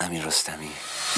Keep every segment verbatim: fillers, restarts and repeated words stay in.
امیر رستمی.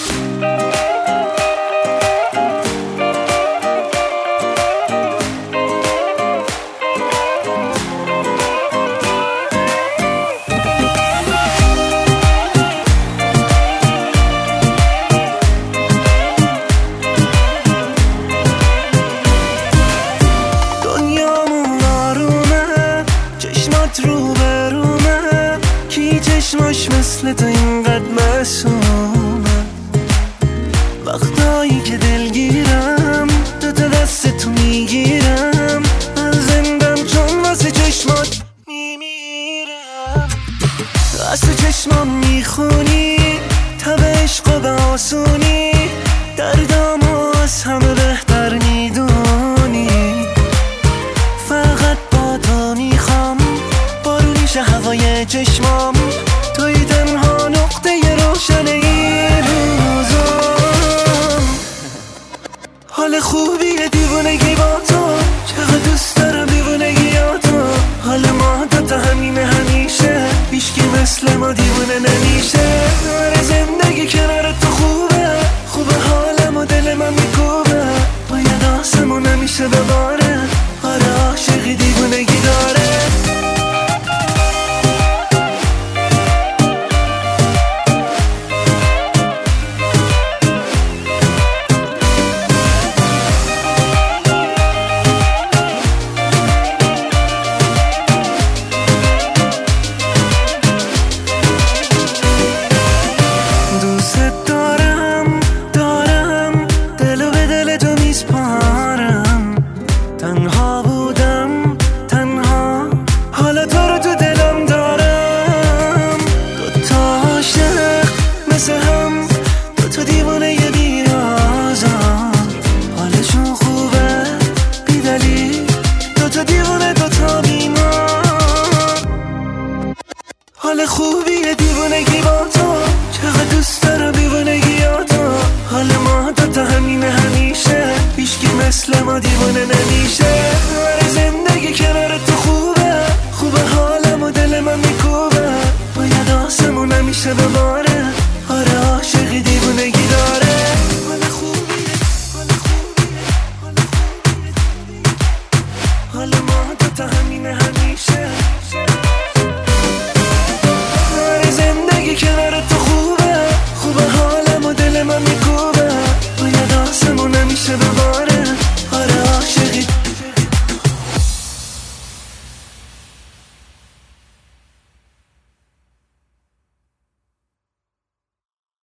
چشماش مثل تو اینقدر معصومه، وقتایی که دلگیرم دو تا دست تو میگیرم، من زندم چون واسه چشمات میمیرم. از تو چشمام میخونی تب عشق و به آسونی، دردامو از همه بهتر میدونی. فقط با تو میخوام بارونیشه هوای چشمام، توی تنها نقطه روشن این روزم. حال خوبیه دیوونگی با تو، چقدر دوست دارم دیوونگی با تو. حال ما دوتا همینه همیشه، هیچکی مثل ما دیوونه نمیشه. آره زندگی کنار تو خوبه، خوبه حالم و دل من میکوبه، باید آسمون همیشه بباره. آره عاشقی دیوونگی داره. حال خوبیه دیوونگی با تو، چقدر دوست دارم دیوونگی با تو. حال ما دوتا همینه همیشه، هیچکی مثل ما دیوونه نمیشه. آره زندگی کنار تو خوبه، خوبه حالم و دل من میکوبه، باید آسمون همیشه بباره. آره عاشقی دیوونگی